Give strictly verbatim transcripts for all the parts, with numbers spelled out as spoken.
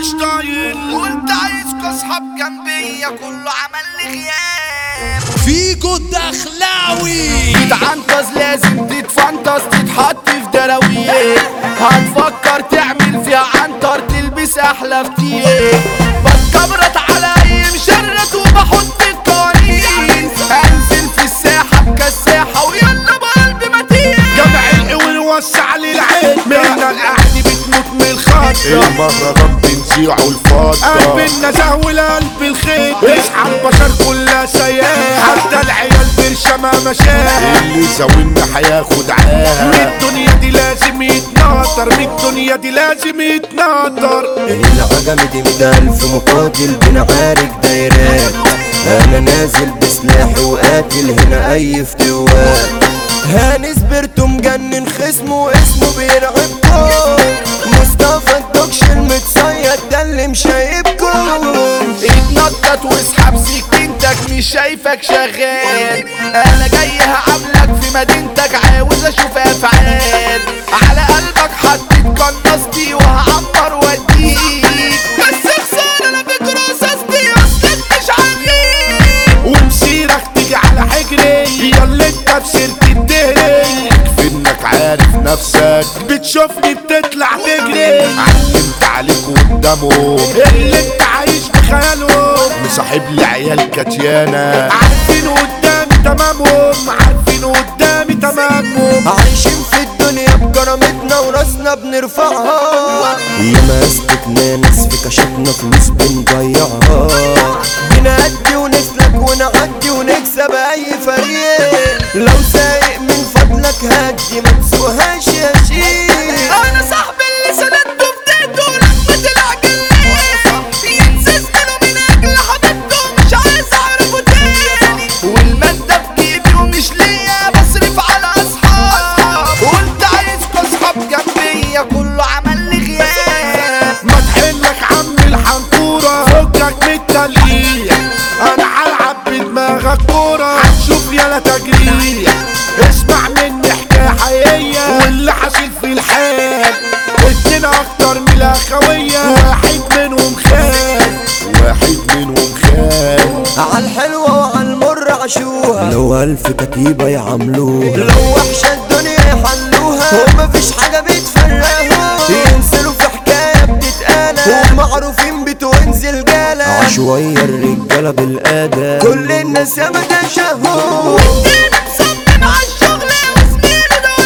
ومش طايل. قلت عايزكوا اصحاب جنبية كله عمل لي غياب. فيجو الدخلاوي تتعنطز لازم تتفنطز تتحط في دراويه. هتفكر تعمل فيها عنتر تلبس احلى فتيه. بتكبرت على اي مشرت وبحط القوانين. انزل في الساحة بكساحة ويلا بقلبي متين. جمع القوي ووسع لي العين منا القعد بتموت من الخط. المهرجان بنزيعه الفضة قلب النزه والقلب الخيط. اصحى البشر كلها سياح حتى العيال برشمة مشاها. اللي زاولنا هياخد عاها. من الدنيا دي لازم يتناطر من الدنيا دي لازم يتناطر. العجمة دي مية ألف مقاتل بنعارك دايرات. أنا نازل بسلاحي وقاتل هنا أي فتوات. هاني سبرتو مجنن خصمه واسمه بيرعبكم. مصطفى الدكش المتصيد ده اللي مشايبكم. اتنطط واسحب سكينتك مش شايفك شغال. انا جاي هقابلك في مدينتك عاوز اشوف افعال. على قلبك حطيت قناصتي وهعمر واديك. بس خسارة انا فكر رصاصتي اصلك مش عنيك. ومسيرك تيجي على حجري يلا انت بسيرتي الدهري. يكفي انك عارف نفسك بتشوفني بتطلع تجري. علمت عليك قدامهم اللي انت عايش بخيالهم. مصاحب لي عيال كتيانة عارفين قدامي تمامهم عارفين قدامي تمامهم. عايشين في الدنيا بكرامتنا وراسنا بنرفعها. ياما استكنا ناس في كشفنا فلوس بنضيعها. بنأدي ونسلك ونعدي ونكسب اي فريق. لو سايق من فضلك هدي ما تسوقهاش يا شيخ. انا صاحبي اللي سندته بديته لما طلع جليس. ينسى زميله من اجل حبيبته مش عايز اعرفه تاني. والمادة في جيبي ومش ليا بصرف على اصحاب. قلت عايزكوا اصحاب جنبية كله عمل لي غياب. ما تحلك عم الحنطورة فكك من التلقيح. انا هلعب بدماغك كورة هتشوف يالا تجريح. اسمع مني حكاية حقيقية واللي حاصل في الحال. اتنين اكتر من الاخوية واحد منهم خان. واحد منهم خان. عالحلوة وعالمر عاشوها. لو ألف كتيبة يعملوها. لو وحشة الدنيا يحلوها. ومفيش حاجة بتفرقهم. ينزلوا في حكاية بتتقالى. ومعروفين بتوينزل جالة. عشوية الرجالة بالقادة. كل الناس ياما تشهوا. والدينا مصمم عالشغل وزميله ده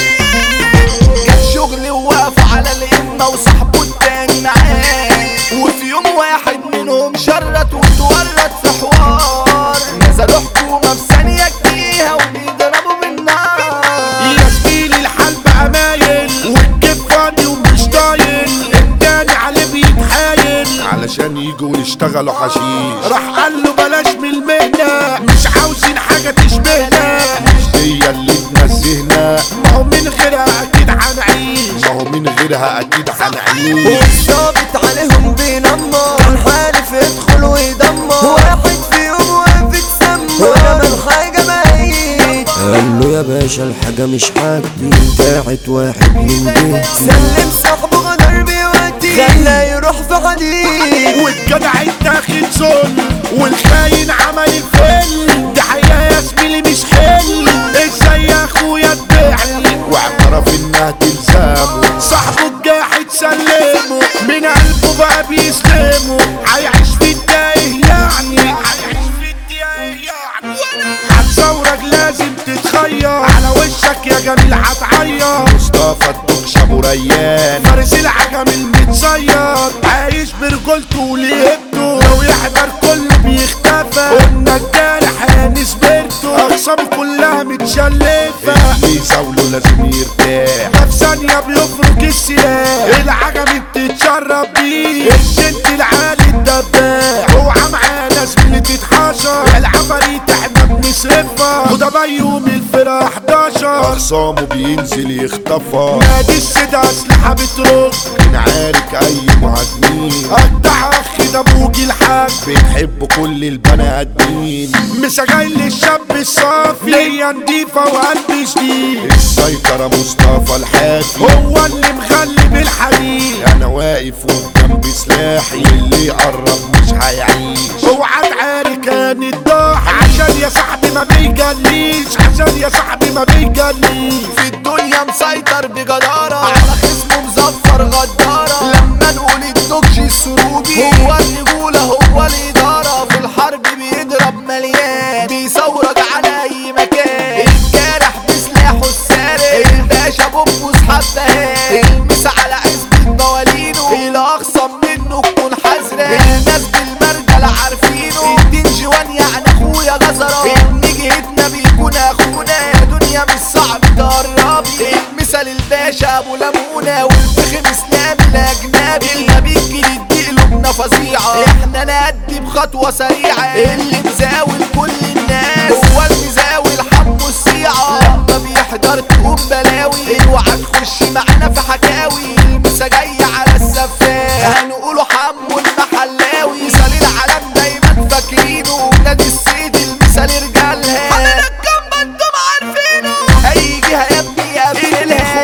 وياه. جاب شغل ووقفوا على الإمة وصاحبه التاني معاه. وفي يوم واحد منهم شرت واتورط في حوار. نزلوا حكومة في ثانية جديها وبيضربوا بالنار. يا زميلي الحال بقى مايل والكيف فاضي ومش طايل. التاني عليه بيتحايل علشان يجوا يشتغلوا حشيش. راح قال له بلاش من المهنة مش عاوزين حاجة تشبهنا. مش هي اللي تنزهنا ما هو من غيرها اكيد هنعيش. ما هو من غيرها اكيد هنعيش. والظابط عليهم بينمر. كان حالف يدخل ويدمر. واحد فيهم واقف يتسمر. ورمى الحاجة ميت. قال له يا باشا الحاجة مش حاجتي. بتاعت واحد من بيتي. سلم صاحبه غدر بيوتي. خلاه يروح في حديد. والجدع اتاخد ظل والخاين عمل الفل. دي حقيقة يا زميلي مش حل. ازاي يا اخويا تبيعني واعترف انها تلزامه. صاحبه الجاحد سلمه من قلبه بقى بيسلمه. هيعيش في الدايه يعني هيعيش في الدايه يعني. هتصورك لازم تتخير على وشك يا جميل هتعيط. مصطفى الدكش ابو ريان فارس العجم المتصير عايش برجولته ولهبته. لو يحضر كله بيختفى. قلنا الجارح هاني سبرتو. اقسامه كلها متشلفة. اللي يزاوله لازم يرتاح. ده في ثانية بيفرك السلاح. العجم بتتشرب بيه. الجنت العالي الدباح. اوعى معانا زميلي تتحشر. العفاريت احنا بنصرفها. وده بيوم الفرقة حداشر. اخصامه بينزل يخطفها. نادي السيدة اسلحة بترد. بنعارك اي مهاجمين. قطع اخي واحد ابوك الحاج بنحب كل البني ادمين. مش جاي للشاب الصافي ليا نضيفة وقلب شديد. السيطرة مصطفى الحافي هو اللي مغلب الحديد. انا واقف وجنبي سلاحي واللي يقرب مش هيعيش. اوعى تعاري كان الضاحي عشان يا صاحبي ما بيجليش عشان يا صاحبي ما بيجليش. في الدنيا مسيطر بجدارة على خصمه مزفر غدارة. لما نقول الدوكش السروبي هو الرجولة هو الإدارة. في الحرب بيضرب مليان بيصورك على أي مكان. الجارح بسلاحه السارق الباشا بوبوس حبهان. المس على عزبة موالينه الأخصم منه تكون حذرة. الناس بالمرجل عارفينه الدين جوان يعني أخويا جزرة. إن جهتنا بيكون أخونا يا دنيا مش صعب تقربي. المثل الباشا أبو لمونة والفخم إسلامي الأجنبي. اللي بيجي يدي قلوبنا فظيعة إحنا نأدي بخطوة سريعة. اللي مزاول كل الناس هو المزاول حمو السيعة. لما بيحضر تقوم بلاوي اوعى تخش معانا في حكاوي. المسا جاية على السفاح هنقوله